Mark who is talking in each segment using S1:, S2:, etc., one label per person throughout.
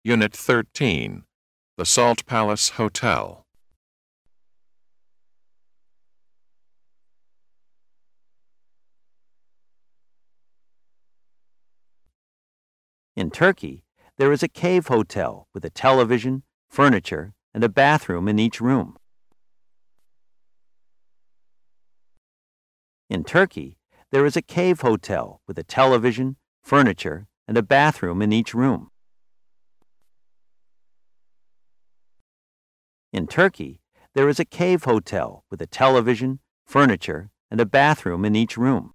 S1: Unit 13, The Salt Palace Hotel.
S2: In Turkey, there is a cave hotel with a television, furniture, and a bathroom in each room. In Turkey, there is a cave hotel with a television, furniture, and a bathroom in each room. In Turkey, there is a cave hotel with a television, furniture, and a bathroom in each room.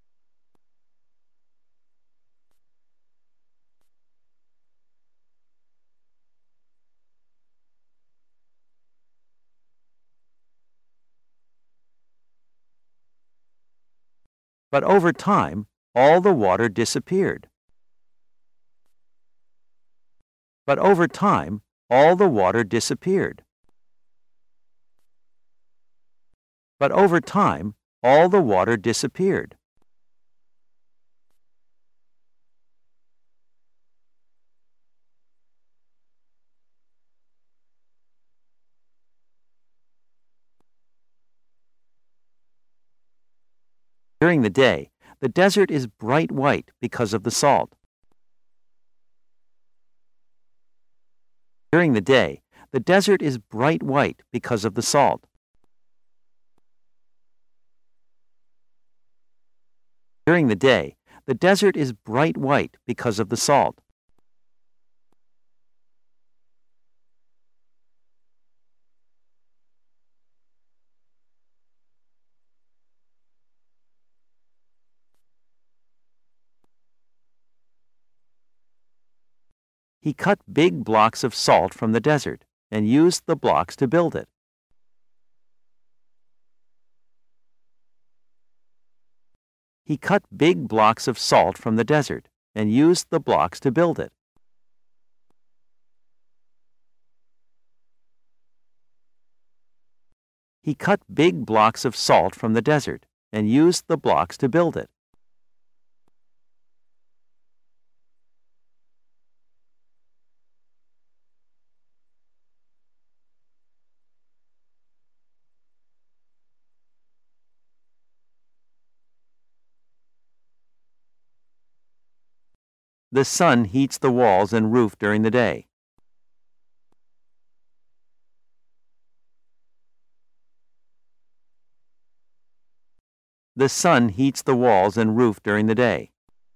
S2: But over time, all the water disappeared. But over time, all the water disappeared. But over time, all the water disappeared. During the day, the desert is bright white because of the salt. During the day, the desert is bright white because of the salt. During the day, the desert is bright white because of the salt. He cut big blocks of salt from the desert and used the blocks to build it. He cut big blocks of salt from the desert and used the blocks to build it. He cut big blocks of salt from the desert and used the blocks to build it. The sun heats the walls and roof during the day. The sun heats the walls and roof during the day.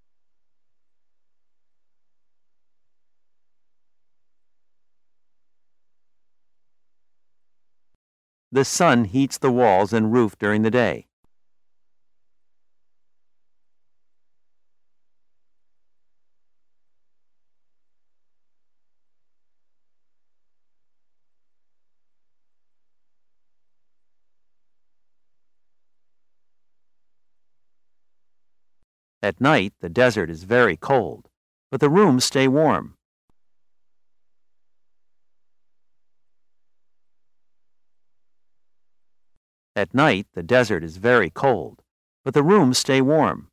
S2: The sun heats the walls and roof during the day. At night, the desert is very cold, but the rooms stay warm. At night, the desert is very cold, but the rooms stay warm.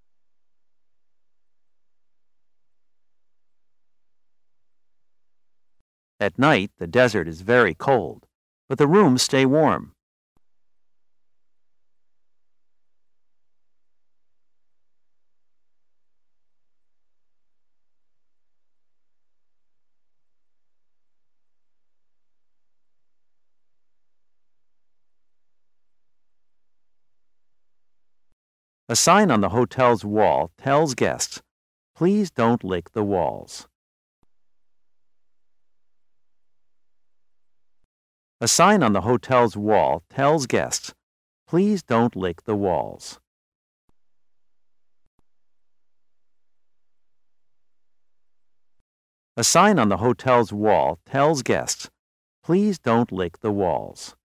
S2: At night, the desert is very cold, but the rooms stay warm. A sign on the hotel's wall tells guests, "Please don't lick the walls." A sign on the hotel's wall tells guests, "Please don't lick the walls." A sign on the hotel's wall tells guests, "Please don't lick the walls."